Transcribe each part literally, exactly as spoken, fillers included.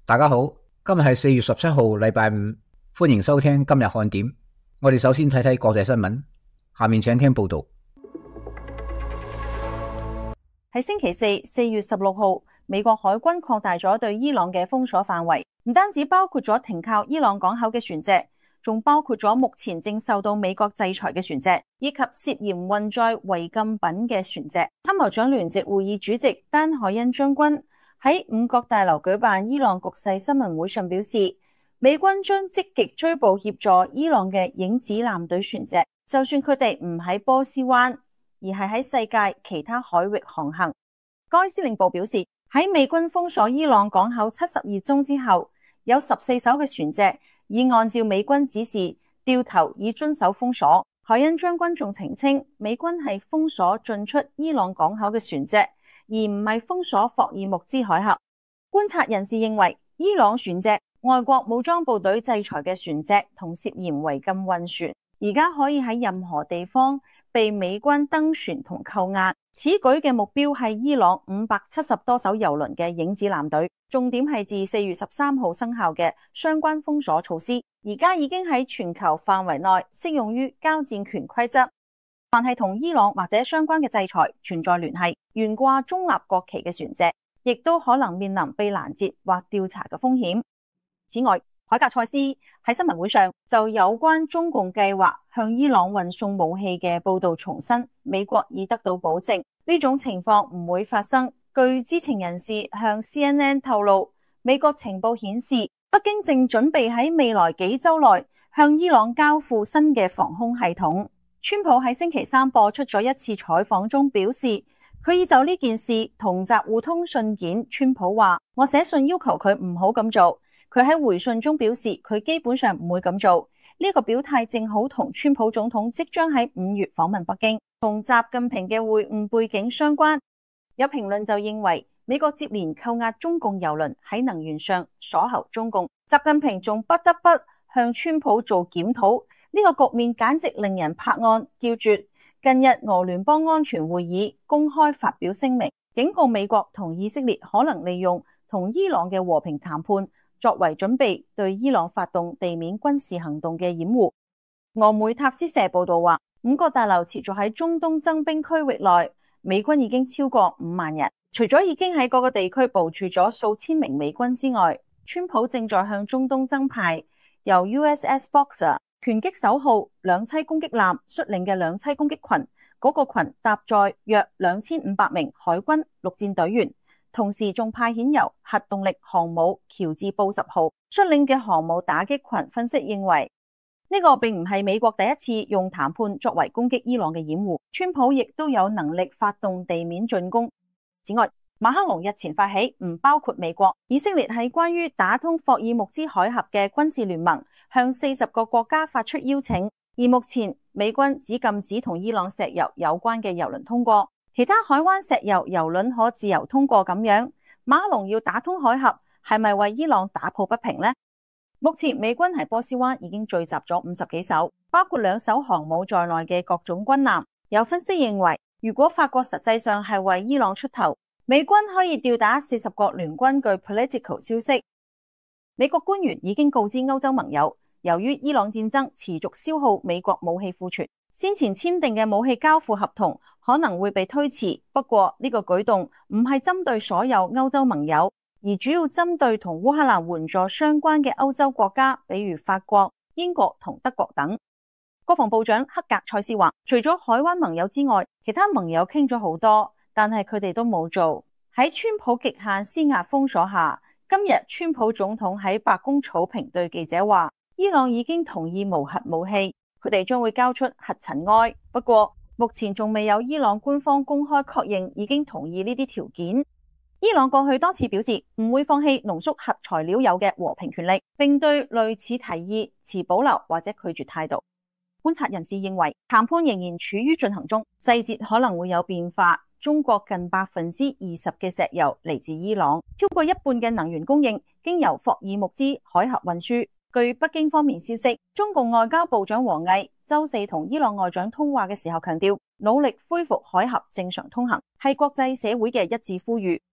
大家好，今日係四月十七號，禮拜五，歡迎收聽今日看點。我哋首先睇睇國際新聞，下面請聽報道。 喺星期四，四月十六號，美國海軍擴大咗對伊朗嘅封鎖範圍，唔單止包括咗停靠伊朗港口嘅船隻，仲包括咗目前正受到美國制裁嘅船隻，以及涉嫌運載違禁品嘅船隻。參謀長聯席會議主席丹海恩將軍喺五角大樓舉辦伊朗局勢新聞會上表示，美軍將積極追捕協助伊朗嘅影子艦隊船隻，就算佢哋唔喺波斯灣，而係喺世界其他海域航行。該司令部表示，喺美軍封鎖伊朗港口七十二鐘之後，有十四艘嘅船隻已按照美軍指示掉頭以遵守封鎖。海恩將軍仲澄清，美軍係封鎖進出伊朗港口嘅船隻，而唔係封鎖霍爾木茲海峽。觀察人士認為，伊朗船隻、外國武裝部隊制裁嘅船隻同涉嫌違禁運船，而家可以喺任何地方被美軍登船同扣押。此舉嘅目標係伊朗五百七十多艘油輪嘅影子艦隊，重點係自四月十三號生效嘅相關封鎖措施，而家已經喺全球範圍內適用於交戰權規則。凡係同伊朗或者相關嘅制裁存在聯繫、懸掛中立國旗嘅船隻，亦都可能面臨被攔截或調查嘅風險。此外，海格塞斯喺新聞會上就有關中共計劃向伊朗運送武器嘅報道重申，美國已得到保證，呢種情況唔會發生。據知情人士向 C N N 透露，美國情報顯示，北京正準備喺未來幾週內向伊朗交付新嘅防空系統。川普喺星期三播出咗一次採訪中表示，佢已就呢件事同習互通信件。川普話：我寫信要求佢唔好咁做。佢喺回信中表示，佢基本上唔會咁做。呢個表態正好同川普總統即將喺五月訪問北京，同習近平嘅會晤背景相關。有評論就認為，美國接連扣押中共油輪喺能源上鎖喉中共，習近平仲不得不向川普做檢討。呢個局面簡直令人拍案叫絕。近日俄聯邦安全會議公開發表聲明，警告美國同以色列可能利用同伊朗嘅和平談判作為準備對伊朗發動地面軍事行動嘅掩護。俄媒塔斯社報道話，五角大樓持續喺中東增兵區域內，美軍已經超過五萬人。除咗已經喺各個地區部署咗數千名美軍之外，川普正在向中東增派由 U S S Boxer 拳擊手號兩棲攻擊艦率領嘅兩棲攻擊群，嗰、那個群搭載約兩千五百名海軍陸戰隊員，同時仲派遣由核動力航母喬治布什號率領嘅航母打擊群。分析認為，呢、這個並唔係美國第一次用談判作為攻擊伊朗嘅掩護，川普亦都有能力發動地面進攻。此外，馬克龍日前發起唔包括美國、以色列喺關於打通霍爾木茲海峽嘅軍事聯盟，向四十個國家發出邀請。而目前美軍只禁止同伊朗石油有關嘅油輪通過，其他海灣石油油輪可自由通過。咁樣，馬克龍要打通海峽，係咪為伊朗打抱不平呢？目前美軍喺波斯灣已經聚集咗五十幾艘，包括兩艘航母在內嘅各種軍艦。有分析認為，如果法國實際上係為伊朗出頭，美軍可以吊打四十國聯軍。據 Political 消息，美國官員已經告知歐洲盟友，由於伊朗戰爭持續消耗美國武器庫存，先前簽訂嘅武器交付合同可能會被推遲。不過呢個舉動唔係針對所有歐洲盟友，而主要針對同烏克蘭援助相關嘅歐洲國家，比如法國、英國同德國等。國防部長克格塞斯話，除咗海灣盟友之外，其他盟友傾咗好多，但係佢哋都冇做。喺川普極限施壓封鎖下，今日川普總統喺白宮草坪對記者話，伊朗已經同意無核武器，佢哋將會交出核塵埃。不過目前仲未有伊朗官方公開確認已經同意呢啲條件。伊朗過去多次表示唔會放棄濃縮核材料有嘅和平權利，並對類似提議持保留或者拒絕態度。觀察人士認為，談判仍然處於進行中，細節可能會有變化。中國近百分之二十嘅石油嚟自伊朗，超過一半嘅能源供應經由霍爾木茲海峽運輸。據北京方面消息，中共外交部長王毅周四同伊朗外長通話嘅時候強調，努力恢復海峽正常通行係國際社會嘅一致呼籲。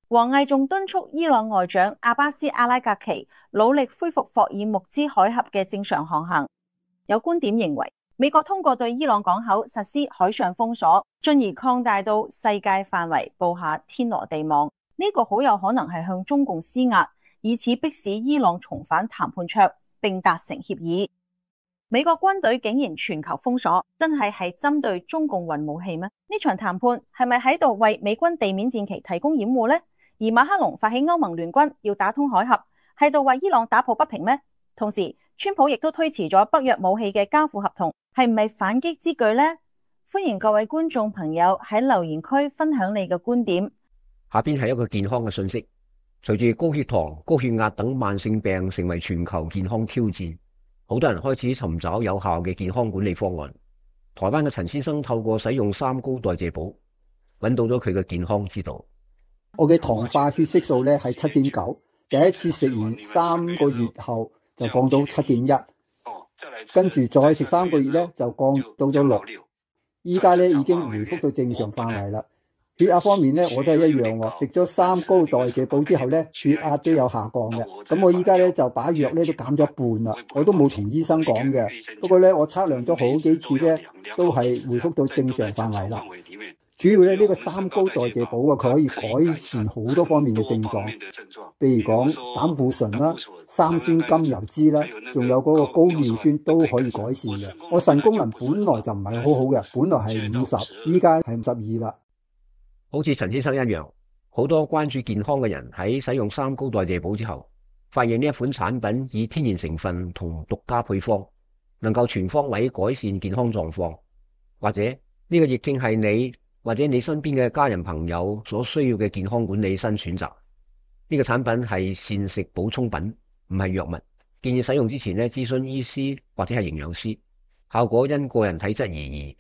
王毅仲敦促伊朗外長阿巴斯阿拉格奇努力恢復霍爾木茲海峽嘅正常航行。有觀點認為，美國通過對伊朗港口實施海上封鎖，進而擴大到世界範圍，布下天羅地網。呢、這個好有可能係向中共施壓，以此迫使伊朗重返談判桌並達成協議。美國軍隊竟然全球封鎖，真係係針對中共運武器咩？呢場談判係咪喺度為美軍地面戰旗提供掩護呢？而馬克龍發起歐盟聯軍要打通海峽，係度為伊朗打抱不平咩？同時，川普亦都推遲咗北約武器嘅交付合同，係唔係反擊之舉呢？歡迎各位觀眾朋友喺留言區分享你嘅觀點。 下邊係一個健康嘅信息，隨住高血糖、高血壓等慢性病成為全球健康挑戰，好多人開始尋找有效嘅健康管理方案。台灣嘅陳先生透過使用三高代謝寶，揾到咗佢嘅健康之道。 我嘅糖化血色素咧係七點九，第一次食完三個月後就降到七點一，跟住再食三個月咧就降到咗六，依家咧已經回復到正常範圍啦。血壓方面咧我都係一樣喎，食咗三高代謝寶之後咧血壓都有下降嘅。咁我依家咧就把藥咧都減咗一半啦，我都冇同醫生講嘅。不過咧我測量咗好幾次咧都係回復到正常範圍啦。主要咧呢個三高代謝寶啊，佢可以改善好多方面嘅症狀，譬如講膽固醇啦、三酸甘油酯啦，仲有嗰個高尿酸都可以改善嘅。我腎功能本來就唔係好好嘅，本來係五十，依家係五十二啦。 好似陳先生一樣，好多關注健康嘅人喺使用三高代謝寶之後，發現呢一款產品以天然成分同獨家配方，能夠全方位改善健康狀況，或者呢個亦正係你或者你身邊嘅家人朋友所需要嘅健康管理新選擇。呢個產品係膳食補充品，唔係藥物。建議使用之前呢，諮詢醫師或者係營養師，效果因個人體質而異。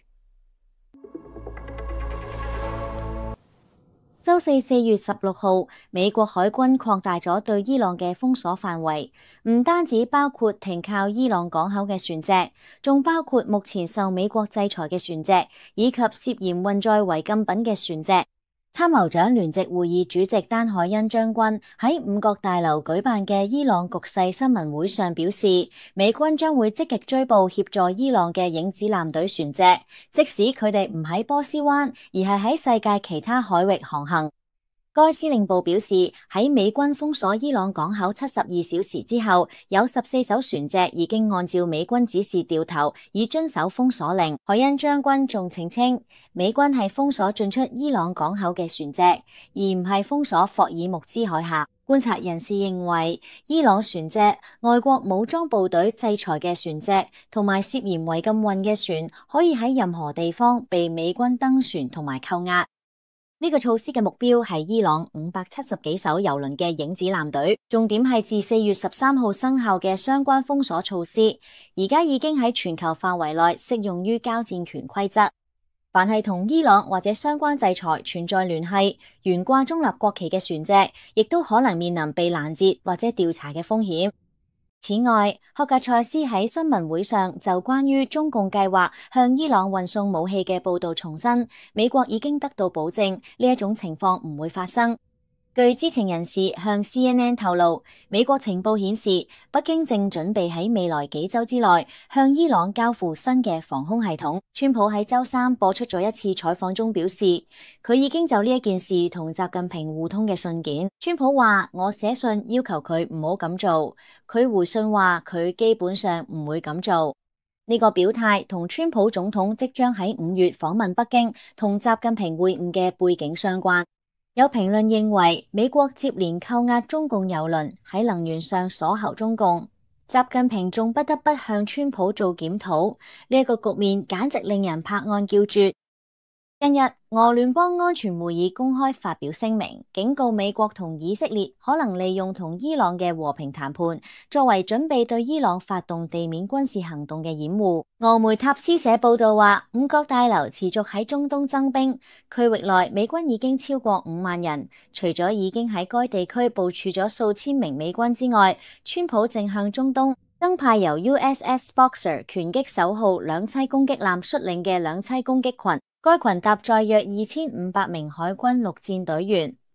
周四四月十六號，美國海軍擴大咗對伊朗嘅封鎖範圍，唔單止包括停靠伊朗港口嘅船隻，仲包括目前受美國制裁嘅船隻，以及涉嫌運載違禁品嘅船隻。參謀長聯席會議主席丹海恩將軍喺五角大樓舉辦嘅伊朗局勢新聞會上表示，美軍將會積極追捕協助伊朗嘅影子艦隊船隻，即使佢哋唔喺波斯灣，而係喺世界其他海域航行。該司令部表示，喺美軍封鎖伊朗港口七十二小時之後，有十四艘船隻已經按照美軍指示掉頭，以遵守封鎖令。海恩將軍仲澄清，美軍係封鎖進出伊朗港口嘅船隻，而唔係封鎖霍爾木茲海峽。觀察人士認為，伊朗船隻、外國武裝部隊制裁嘅船隻同埋涉嫌違禁運嘅船，可以喺任何地方被美軍登船同埋扣押。呢個措施嘅目標係伊朗五百七十幾艘油輪嘅影子艦隊，重點係自四月十三號生效嘅相關封鎖措施，而家已經喺全球範圍內適用於交戰權規則。凡係同伊朗或者相關制裁存在聯繫、懸掛中立國旗嘅船隻，亦都可能面臨被攔截或者調查嘅風險。此外，霍格塞斯喺新聞會上就關於中共計劃向伊朗運送武器嘅報道重申，美國已經得到保證呢一種情況唔會發生。據知情人士向 C N N 透露，美國情報顯示，北京正準備喺未來幾周之內向伊朗交付新嘅防空系統。川普喺周三播出咗一次採訪中表示，佢已經就呢一件事同習近平互通嘅信件。川普話：我寫信要求佢唔好咁做，佢回信話佢基本上唔會咁做。呢個表態同川普總統即將喺五月訪問北京同習近平會晤嘅背景相關。有評論認為，美國接連扣押中共油輪，喺能源上鎖喉中共，習近平仲不得不向川普做檢討，呢一個局面簡直令人拍案叫絕。近日，俄聯邦安全會議公開發表聲明，警告美國同以色列可能利用同伊朗嘅和平談判，作為準備對伊朗發動地面軍事行動嘅掩護。俄媒塔斯社報道話，五角大樓持續喺中東增兵，區域內美軍已經超過五萬人。除咗已經喺該地區部署咗數千名美軍之外，川普正向中東增派由 U S S Boxer 拳擊手號兩棲攻擊艦率領嘅兩棲攻擊群。該群搭載約二千五百名海軍陸戰隊員，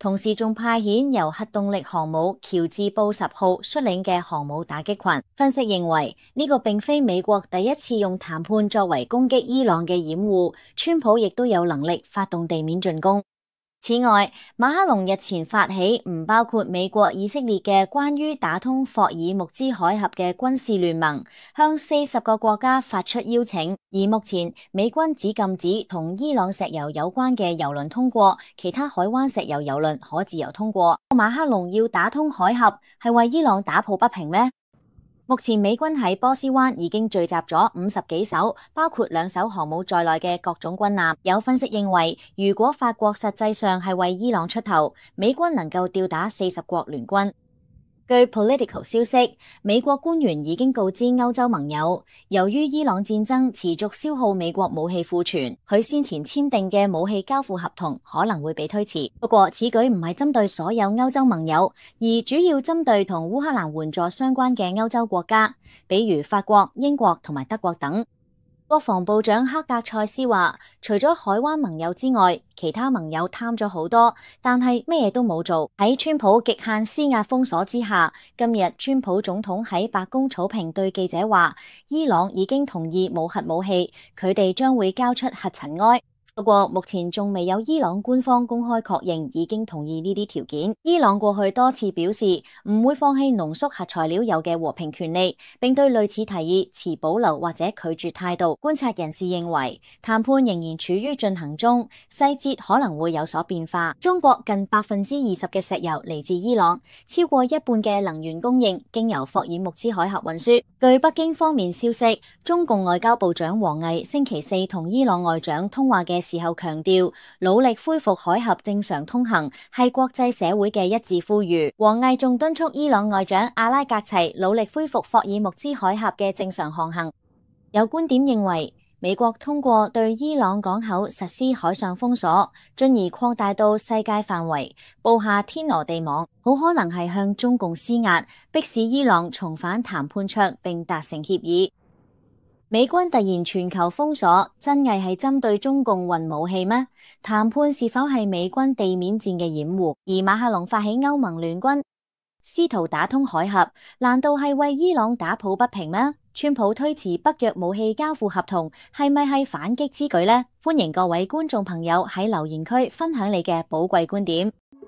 同時仲派遣由核動力航母喬治布什號率領嘅航母打擊群。分析認為，呢個並非美國第一次用談判作為攻擊伊朗嘅掩護，川普亦都有能力發動地面進攻。此外，馬克龍日前發起唔包括美國、以色列嘅關於打通霍爾木茲海峽嘅軍事聯盟，向四十個國家發出邀請。而目前美軍只禁止同伊朗石油有關嘅油輪通過，其他海灣石油油輪可自由通過。馬克龍要打通海峽，係為伊朗打抱不平咩？目前美軍喺波斯灣已經聚集咗五十幾艘，包括兩艘航母在內嘅各種軍艦。有分析認為，如果法國實際上係為伊朗出頭，美軍能夠吊打四十國聯軍。據 Political 消息，美國官員已經告知歐洲盟友，由於伊朗戰爭持續消耗美國武器庫存，佢先前簽訂嘅武器交付合同可能會被推遲。不過，此舉唔係針對所有歐洲盟友，而主要針對同烏克蘭援助相關嘅歐洲國家，比如法國、英國同埋德國等。國防部長克格塞斯話，除咗海灣盟友之外，其他盟友貪咗好多，但係咩嘢都冇做。喺川普極限施壓封鎖之下，今日川普總統喺白宮草坪對記者話，伊朗已經同意冇核武器，佢哋將會交出核塵埃。不過目前仲未有伊朗官方公開確認已經同意呢啲條件。伊朗過去多次表示唔會放棄濃縮核材料有嘅和平權利，並對類似提議持保留或者拒絕態度。觀察人士認為，談判仍然處於進行中，細節可能會有所變化。中國近百分之二十嘅石油嚟自伊朗，超過一半嘅能源供應經由霍爾木茲海峽運輸。據北京方面消息，中共外交部長王毅星期四同伊朗外長通話嘅時候強調，努力恢復海峽正常通行係國際社會嘅一致呼籲。王毅仲敦促伊朗外長阿拉格齊努力恢復霍爾木茲海峽嘅正常航行。有觀點認為，美國通過對伊朗港口實施海上封鎖，進而擴大到世界範圍，布下天羅地網，好可能係向中共施壓，迫使伊朗重返談判桌並達成協議。美軍突然全球封鎖，真偽係針對中共運武器咩？談判是否係美軍地面戰嘅掩護？而馬克龍發起歐盟聯軍，試圖打通海峽，難道係為伊朗打抱不平咩？川普推遲北約武器交付合同，係咪係反擊之舉呢？歡迎各位觀眾朋友喺留言區分享你嘅寶貴觀點。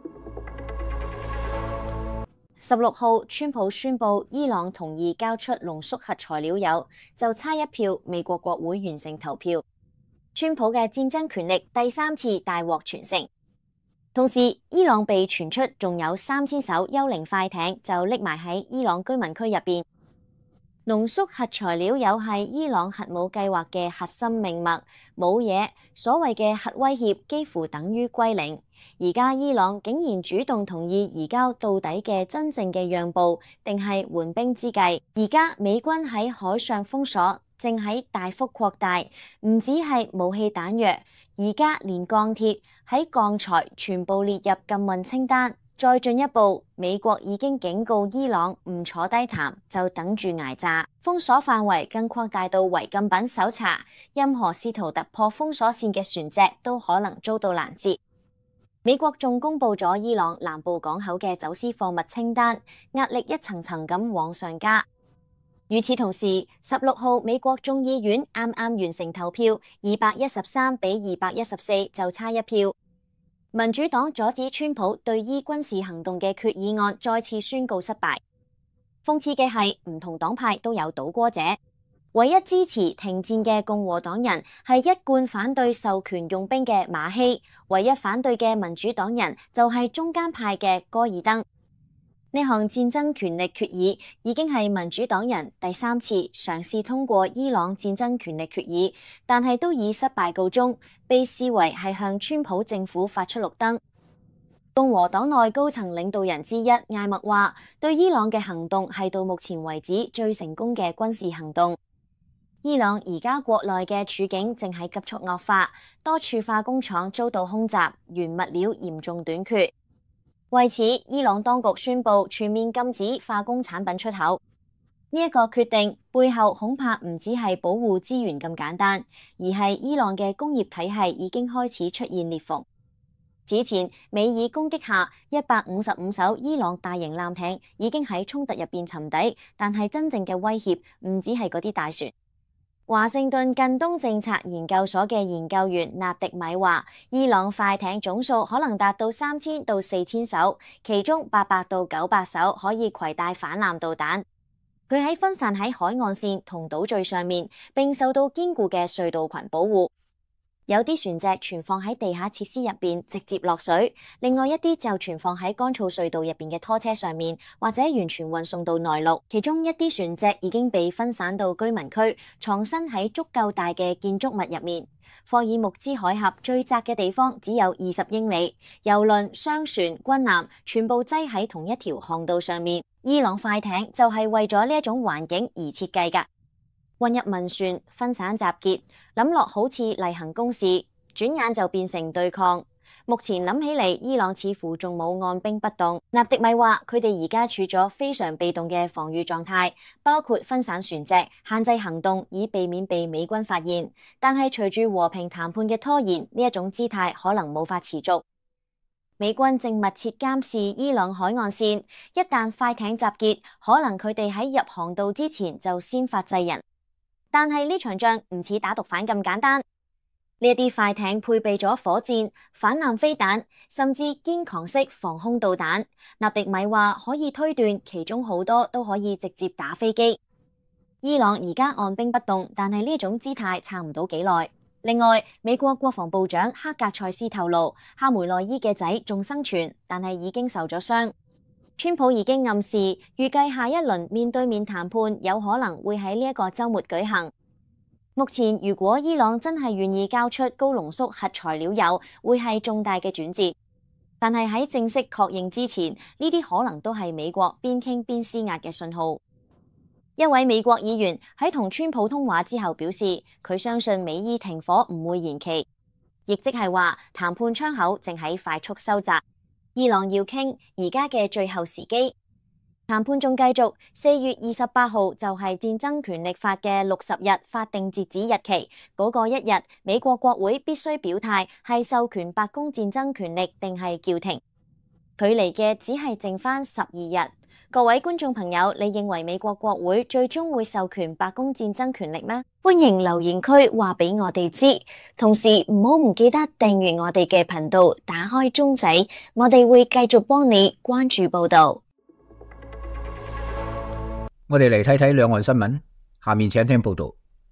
十六號，川普宣布伊朗同意交出濃縮核材料鈾，就差一票，美國國會完成投票。川普嘅戰爭權力第三次大獲全勝。同時，伊朗被傳出仲有三千艘幽靈快艇就匿埋喺伊朗居民區入邊。濃縮核材料鈾係伊朗核武計劃嘅核心命脈，冇嘢，所謂嘅核威脅幾乎等於歸零。而家伊朗竟然主動同意移交到底嘅真正嘅讓步，定係緩兵之計？而家美軍喺海上封鎖正喺大幅擴大，唔止係武器彈藥，而家連鋼鐵喺鋼材全部列入禁運清單。再進一步，美國已經警告伊朗唔坐低談，就等住挨炸。封鎖範圍更擴大到違禁品搜查，任何試圖突破封鎖線嘅船隻都可能遭到攔截。美國仲公布咗伊朗南部港口嘅走私貨物清單，壓力一層層咁往上加。與此同時，十六號美國眾議院啱啱完成投票，二百一十三比二百一十四，就差一票。民主黨阻止川普對伊軍事行動嘅決議案再次宣告失敗。諷刺嘅係，唔同黨派都有倒戈者，唯一支持停戰嘅共和黨人係一貫反對授權用兵嘅馬希，唯一反對嘅民主黨人就係中間派嘅戈爾登。呢項戰爭權力決議已經係民主黨人第三次嘗試通過伊朗戰爭權力決議，但係都以失敗告終，被視為係向川普政府發出綠燈。共和黨內高層領導人之一艾默話，對伊朗嘅行動係到目前為止最成功嘅軍事行動。伊朗而家國內嘅處境正喺急速惡化，多處化工廠遭到空襲，原物料嚴重短缺。為此，伊朗當局宣布全面禁止化工產品出口。呢一個決定背後恐怕唔只係保護資源咁簡單，而係伊朗嘅工業體系已經開始出現裂縫。 此前，美以攻擊下一百五十五艘伊朗大型艦艇已經喺衝突入邊沉底，但係真正嘅威脅唔止係嗰啲大船。華盛頓近東政策研究所嘅研究員納迪米話，伊朗快艇總數可能達到三千到四千艘，其中八百到九百艘可以攜帶反艦導彈。佢喺分散喺海岸線同島嶼上面，並受到堅固嘅隧道群保護。有啲船隻存放喺地下設施入邊，直接落水；另外一啲就存放喺乾燥隧道入邊嘅拖車上面，或者完全運送到內陸。其中一啲船隻已經被分散到居民區，藏身喺足夠大嘅建築物入面。霍爾木茲海峽最窄嘅地方只有二十英里，郵輪、商船、軍艦全部擠喺同一條航道上面。伊朗快艇就係為咗呢一種環境而設計㗎。混入民船，分散集結，諗落好似例行公事，轉眼就變成對抗。目前諗起嚟，伊朗似乎仲冇按兵不動。納迪米話：佢哋而家處咗非常被動嘅防禦狀態，包括分散船隻、限制行動，以避免被美軍發現。但係隨住和平談判嘅拖延，呢一種姿態可能無法持續。美軍正密切監視伊朗海岸線，一旦快艇集結，可能佢哋喺入航道之前就先發制人。但係呢場仗唔似打毒販咁簡單，呢一啲快艇配備咗火箭、反艦飛彈，甚至肩扛式防空導彈。納迪米話可以推斷，其中好多都可以直接打飛機。伊朗而家按兵不動，但係呢一種姿態撐唔到幾耐。另外，美國國防部長克格塞斯透露，哈梅內伊嘅仔仲生存，但係已經受咗傷。川普已經暗示，預計下一輪面對面談判有可能會喺呢一個週末舉行。目前，如果伊朗真係願意交出高濃縮核材料鈾，會係重大嘅轉折。但係喺正式確認之前，呢啲可能都係美國邊傾邊施壓嘅信號。一位美國議員喺同川普通話之後表示，佢相信美伊停火唔會延期，亦即係話談判窗口正喺快速收窄。伊朗要傾，而家嘅最後時機。談判仲繼續，四月二十八號就係戰爭權力法嘅六十日法定截止日期。嗰個一日，美國國會必須表態係授權白宮戰爭權力定係叫停。距離嘅只係剩翻十二日。各位觀眾朋友，你認為美國國會最終會授權白宮戰爭權力咩？歡迎留言區話俾我哋知，同時唔好唔記得訂閱我哋嘅頻道，打開鐘仔，我哋會繼續幫你關注報道。 我哋嚟睇睇兩岸新聞，下面請聽報道。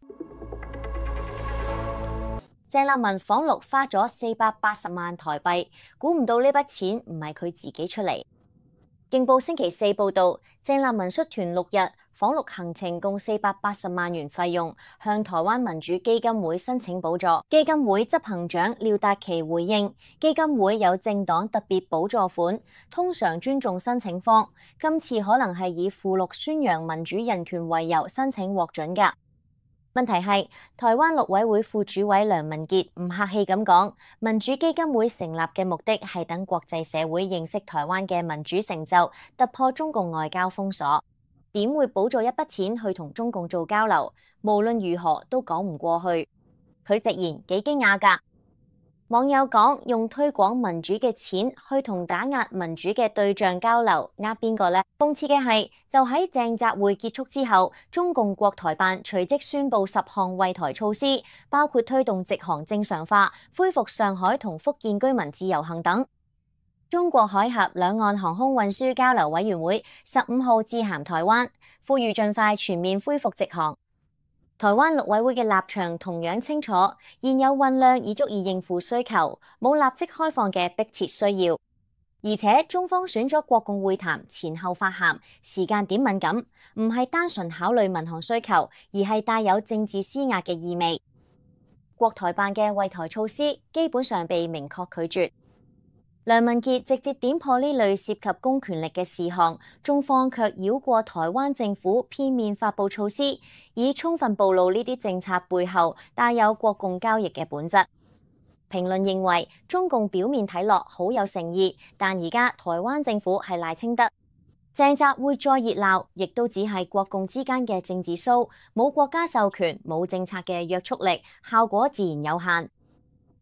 鄭立文訪陸花咗四百八十萬台幣，估唔到呢筆錢唔係佢自己出嚟。勁報星期四報道，鄭立文率團六日訪陸行程共四百八十萬元費用，向台灣民主基金會申請補助。基金會執行長廖達奇回應，基金會有政黨特別補助款，通常尊重申請方，今次可能係以赴陸宣揚民主人權為由申請獲准㗎。問題係，台灣陸委會副主委梁文傑唔客氣咁講，民主基金會成立嘅目的係等國際社會認識台灣嘅民主成就，突破中共外交封鎖。點會補助一筆錢去同中共做交流？無論如何都講唔過去。佢直言幾驚訝㗎。網友講，用推廣民主嘅錢去同打壓民主嘅對象交流，呃邊個呢？諷刺嘅係，就喺鄭集會結束之後，中共國台辦隨即宣布十項惠台措施，包括推動直航正常化、恢復上海同福建居民自由行等。中國海峽兩岸航空運輸交流委員會十五號致函台灣，呼籲盡快全面恢復直航。台灣陸委會嘅立場同樣清楚，現有運量已足以應付需求，冇立即開放嘅迫切需要。而且中方選咗國共會談前後發函，時間點敏感，唔係單純考慮民航需求，而係帶有政治施壓嘅意味。國台辦嘅惠台措施基本上被明確拒絕。梁文傑直接點破呢類涉及公權力嘅事項，中方卻繞過台灣政府片面發布措施，以充分暴露呢啲政策背後帶有國共交易嘅本質。評論認為，中共表面睇落好有誠意，但而家台灣政府係賴清德。鄭集會再熱鬧，亦都只係國共之間嘅政治 show，冇國家授權，冇政策嘅約束力，效果自然有限。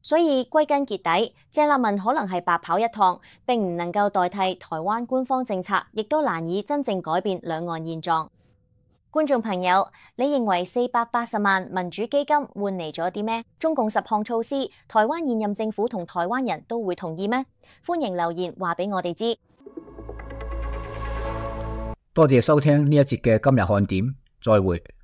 所以歸根結底，鄭立文可能係白跑一趟，並唔能夠代替台灣官方政策，亦都難以真正改變兩岸現狀。觀眾朋友，你認為四百八十萬民主基金換嚟咗啲咩？中共十項措施，台灣現任政府同台灣人都會同意咩？歡迎留言話俾我哋知。 多謝收聽呢一節嘅今日看點，再會。